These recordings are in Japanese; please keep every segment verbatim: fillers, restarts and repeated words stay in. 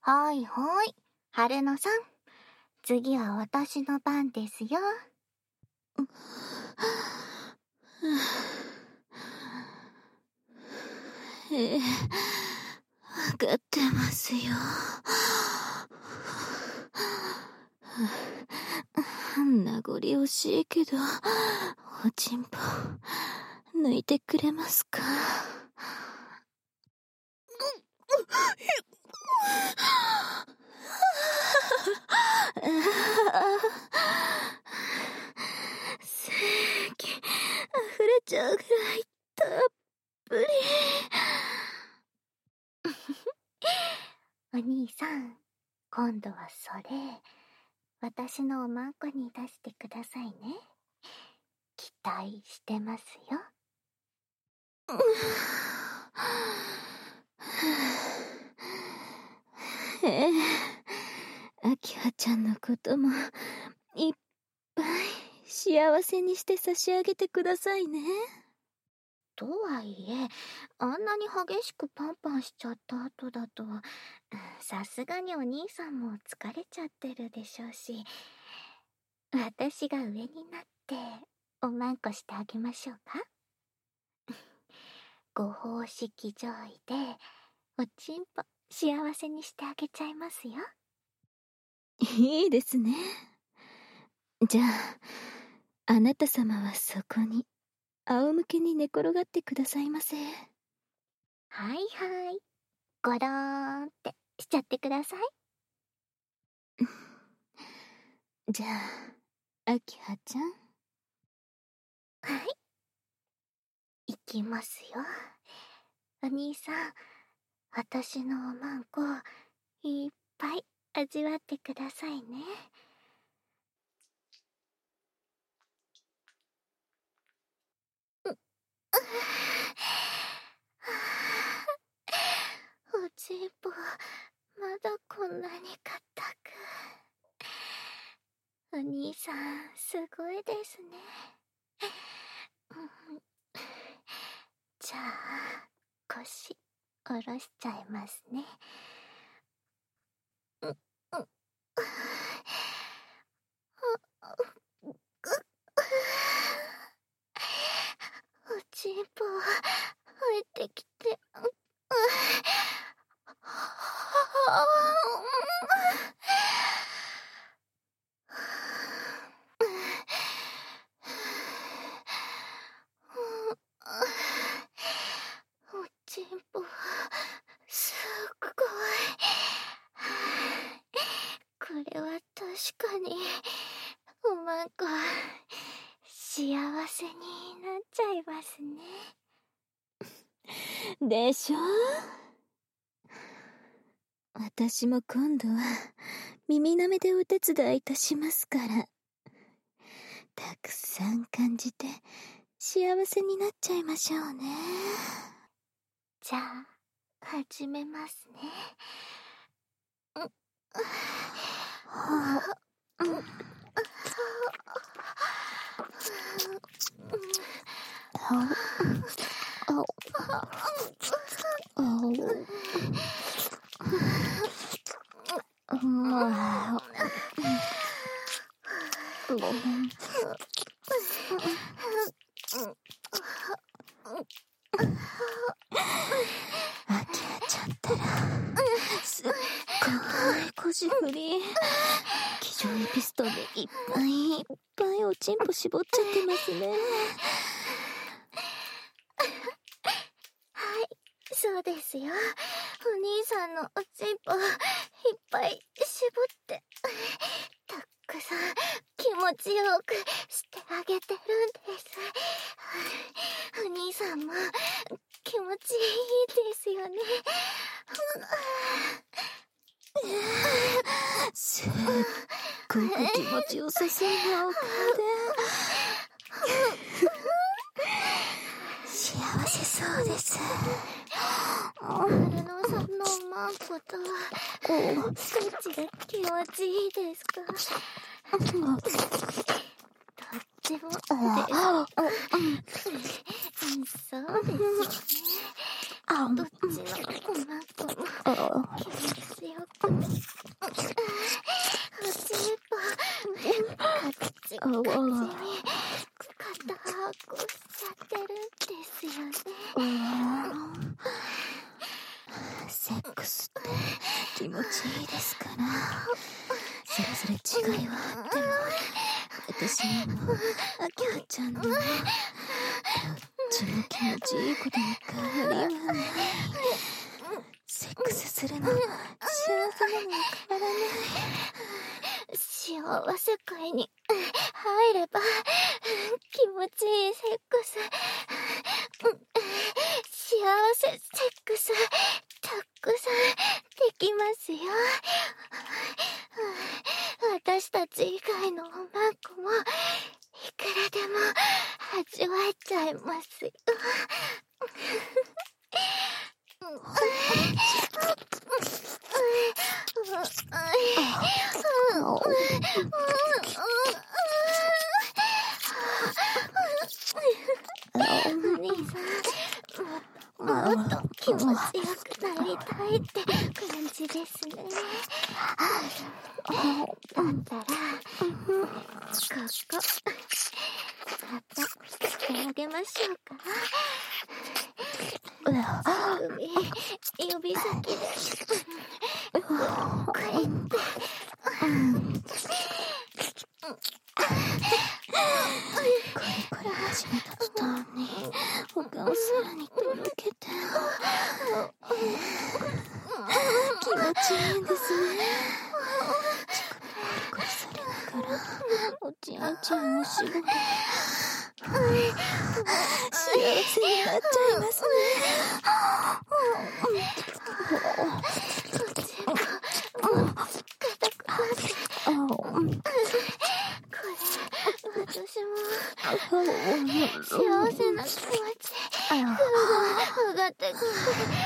はいはい。春野さん。次は私の番ですよ。 ええ、わかってますよ。名残惜しいけど、おちんぽ、抜いてくれますか？精液、溢れちゃうぐらい、たっぷり。 お兄さん、今度はそれ、私のおまんこに出してくださいね。期待してますよ。 ええ、明葉ちゃんのことも、いっぱい幸せにして差し上げてくださいね。 とはいえ、あんなに激しくパンパンしちゃった後だと、さすがにお兄さんも疲れちゃってるでしょうし、私が上になっておまんこしてあげましょうか。ご奉式上位でおちんぽ幸せにしてあげちゃいますよ。 いいですね。じゃあ、あなた様はそこに仰向けに寝転がってくださいませ。 はいはい。ゴローンってしちゃってください。 じゃあ、明葉ちゃん。 はい。いきますよ。お兄さん、私のおまんこ、いっぱい味わってくださいね。おちんぽ、まだこんなに硬く。お兄さん、すごいですね。じゃあ、腰、下ろしちゃいますね。う、う、おちんぽ、入ってきて、おちんぽ、すっごい。これは確かに、おまんこ、幸せになっちゃいますね。でしょ？私も今度は耳なめでお手伝いいたしますから。たくさん感じて幸せになっちゃいましょうね。 じゃあ、始めますね。 あきらちゃったらすっごい腰振り、気丈エピストンでいっぱいいっぱいおちんぽ絞っちゃってますね。 はい、そうですよ。お兄さんのおちんぽいっぱい絞ってたくさん気持ちよくしてあげてるんです。お兄さんも気持ちいいですよね。 すっごく気持ちよさそうなお顔で幸せそうです。 春野さんのマンコとどっちが気持ちいいですか？どっちもです。そうですよね。どっちのおまんこも気持ちよくおちんぽカッチカチに肩はこしちゃってるんですよね。 セックスって気持ちいいですから、それぞれ違いはあっても、私にもあきほちゃんにもどっちも気持ちいいことに変わりはない。セックスするの幸せなのに変わらない。 幸せ界に入れば気持ちいいセックス、幸せセックスたくさんできますよ。私たち以外のおまんこもいくらでも味わえちゃいますよ。お兄さん、もっと気持ちよくなりたいって感じですね。だったらここまたしてあげましょうか。首指先でこうやってこれこれ始めた途端に他をさらにとろけて気持ちいいんですね。乳首コリコリされながらおちんちんを絞る。幸せになっちゃいますね。 私も幸せな気持ち上がってくる。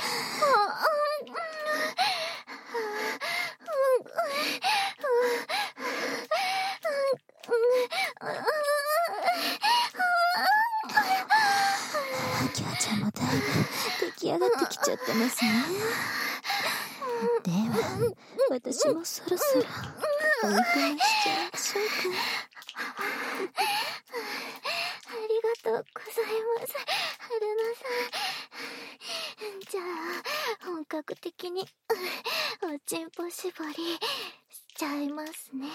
あきはちゃんもだいぶ出来上がってきちゃってますね。では私もそろそろおいとましちゃいましょうか。 ありがとうございます、春菜さん。じゃあ本格的におちんぽ絞りしちゃいますね。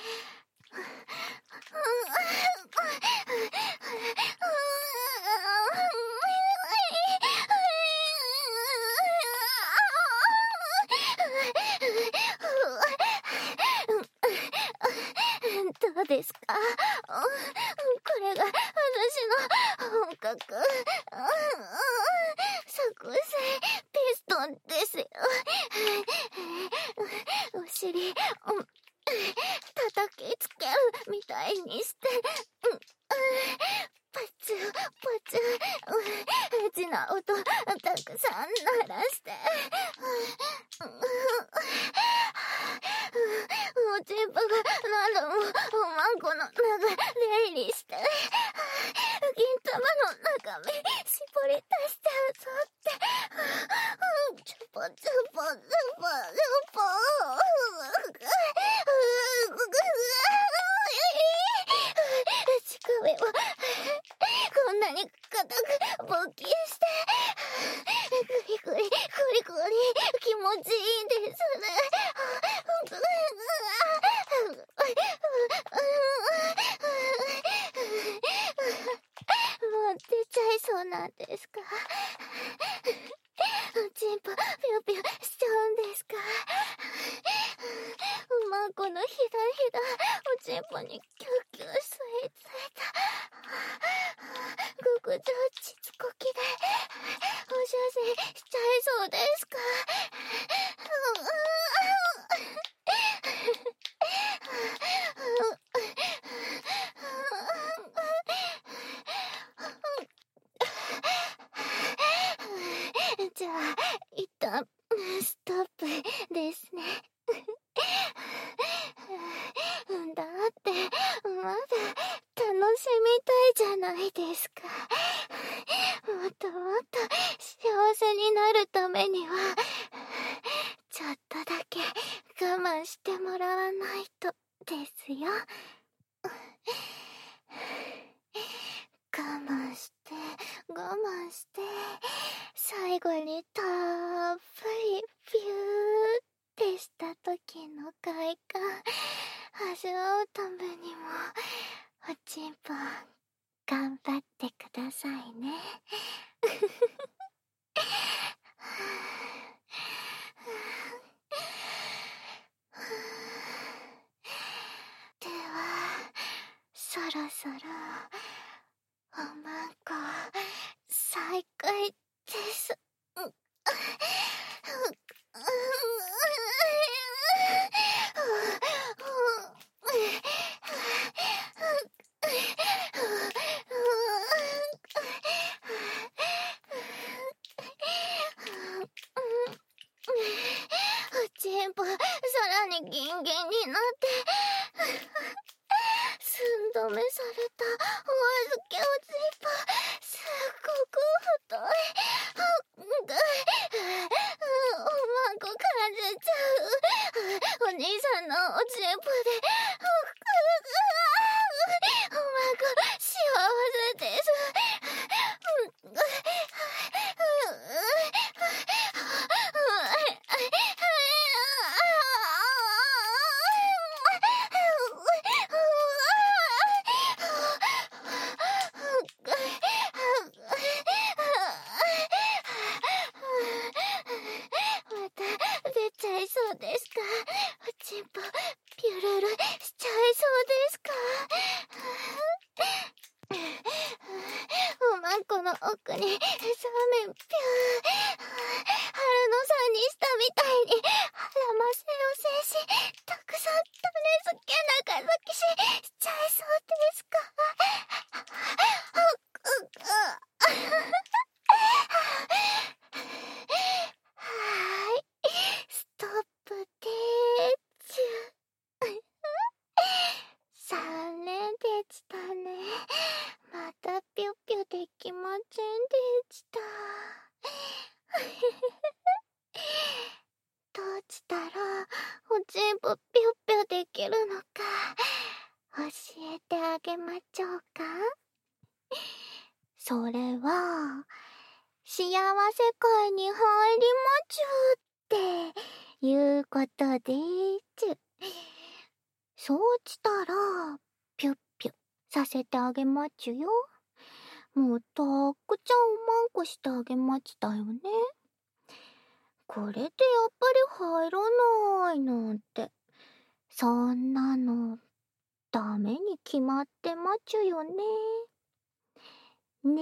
どうですか？これが私の本格作戦ピストンですよ。お尻叩きつけるみたいにしてパツパツエッチな音たくさん鳴らしておちんぽが何度もおまんこの中出入りして銀玉の中身絞り出しちゃうぞってチュポチュポチュポチュポ乳首をこんなに固く勃起してグリグリグリグリ気持ちいいですね。もう出ちゃいそうなんですか？おちんぽピュピュしちゃうんですか？おまんこのひだひだおちんぽにキュッキュッ吸い付いた極上ちつこきでお写真しちゃいそうですか？じゃあ一旦ストップですね。だってまだ楽しみたいじゃないですか。 してもらわないとですよ。我慢して我慢して最後にたっぷりピューってした時の快感味わうためにもおちんぽ頑張ってくださいね。ではそろそろおまんこ再開です。おちんぽさらにギンギンになって寸止めされたお預けおちんぽすっごく太い。おまんこ感じちゃう。お兄さんのおちんぽでおまんこ幸せです。また出ちゃいそうですか？おちんぽピュルルしちゃいそうですか？おまんこの奥にそうめんピュー、春野さんにしたみたいに腹ませを制したくさん種付け中咲きししちゃいそうですか？はーい、ストップでーちゅ。残念でしたね。またピュピュできませんでした。どうしたらおちんぽピュピュできるのか教えてあげまちょうか。それは幸せ界に入りまちゅっていうことでーちゅ。そうしたらピュッピュさせてあげまちゅよ。もうたっくちゃんおまんこしてあげまちだよね。これでやっぱり入らないなんてそんなのダメに決まってまちゅよね。ね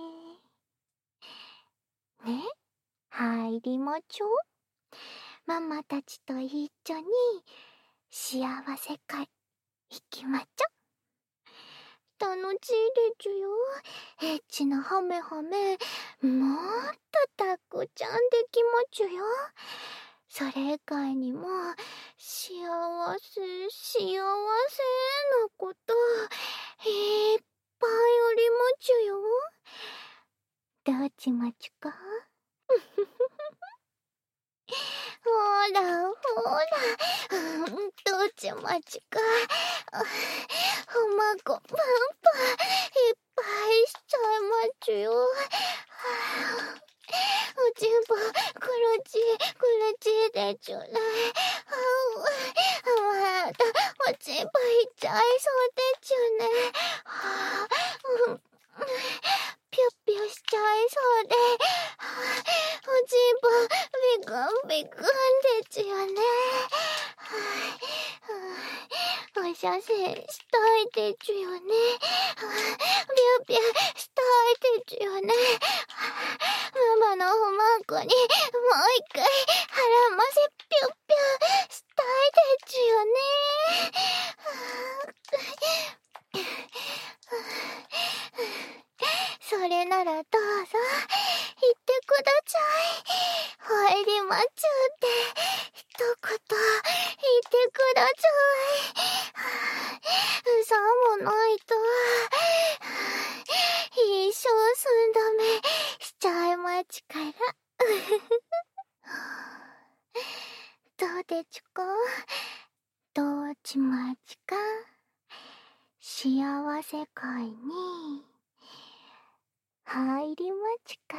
えね、入りまちょ。ママたちと一緒に幸せ会行きまちょ。楽しいでちゅよ。エッチなハメハメもっとたっくちゃんできまちゅよ。それ以外にも幸せ幸せなこといっぱいありまちゅよ。どうちまちゅか？ほらほら、どうちまちゅか？おまんこパンパンいっぱいしちゃいまちゅよ。おちんぽくるちくるちでちゅね。またおちんぽいっちゃいそうでちゅね。ピュッピュしちゃいそうでおちんぽビクンビクンでちゅよね。おしゃせんしたいでちゅよね。ピュッピュしたいでちゅよね。ママのおまんこにもう一回腹ませピュッピュしたいでちゅよね。それならどうぞ言ってください。入りまちゅって一言言ってください。さもないと一生寸止めしちゃいまちから。どうでちゅか？ どっちまちか幸せ界に入りまちか。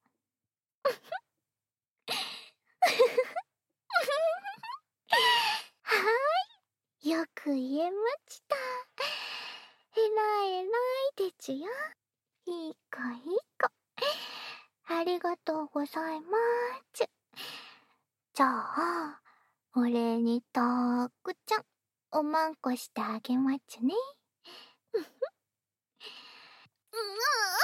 はーい、よく言えました。えらいえらいでちゅよ。いい子いい子。ありがとうございまーちゅ。じゃあ、お礼にたーくちゃんおまんこしてあげまちゅね。うふ。うわ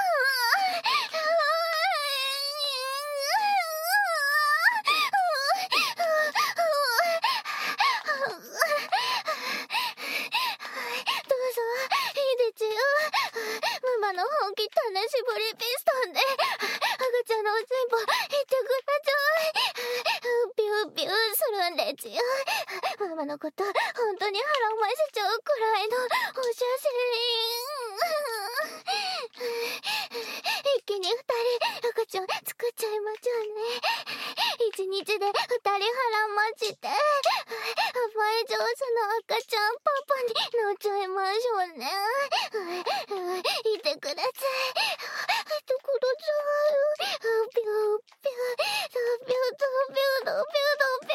どうぞ、いいでちゅよ。ママの本気種絞りピストンで赤ちゃんのおちんぽいってください。ピューピューするんでちゅよ。ママのこと本当に腹をませちゃうくらいのお写真。一気に二人赤ちゃん作っちゃいまちゃうね。一日で二人腹まちて甘え上手の赤ちゃんパパになっちゃいましょうね。いてください。いてください。ピューピューピューピューピューピューピュ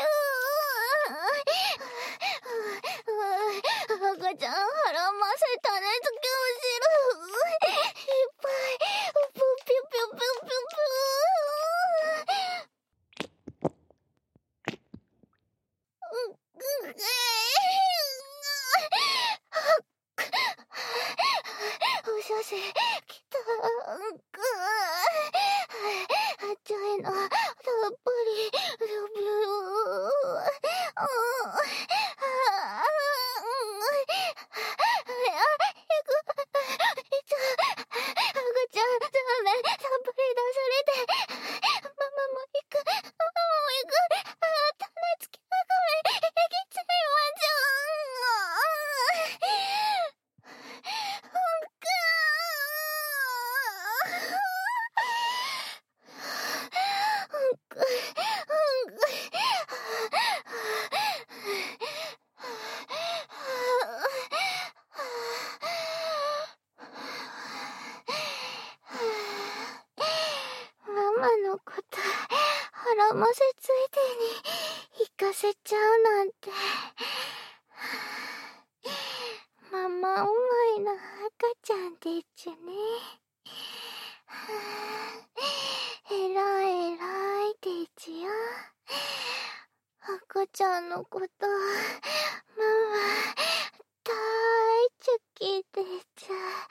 ー赤ちゃん腹ませたねつけおしる。いっぱいピューピューピューピューピューピュー。お写真きた。あちゃいのたっぷりビュービュー。赤ちゃんダメ、たっぷり出されて。ママも行く、ママも行く。種付きワカメきちゃいまちゃう。ママのこと腹ませついでに行かせちゃうなんて。ママ思いの赤ちゃんでちゅね。えらいえらいでちゅよ。赤ちゃんのことママ大好きでちゅ。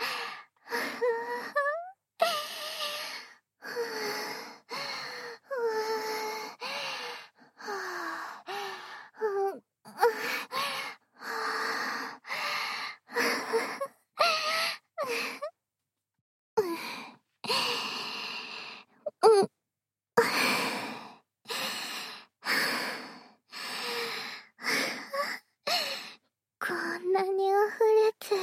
こんなに溢れて、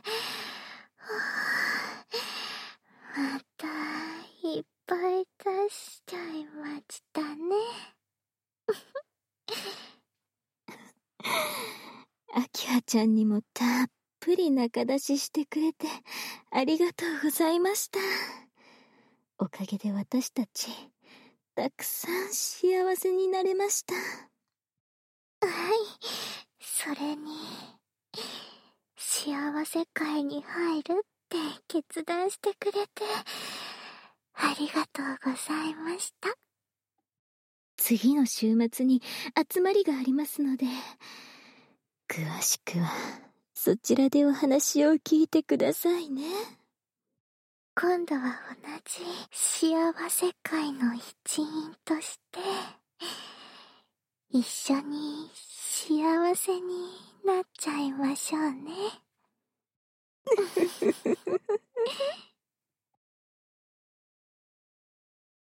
またいっぱい出しちゃいましたね。 あきはちゃんにもたっぷり中出ししてくれてありがとうございました。おかげで私たちたくさん幸せになれました。 はい、それに幸せ界に入るって決断してくれてありがとうございました。 次の週末に集まりがありますので、詳しくはそちらでお話を聞いてくださいね。 今度は同じ幸せ界の一員として一緒に幸せになっちゃいましょうね。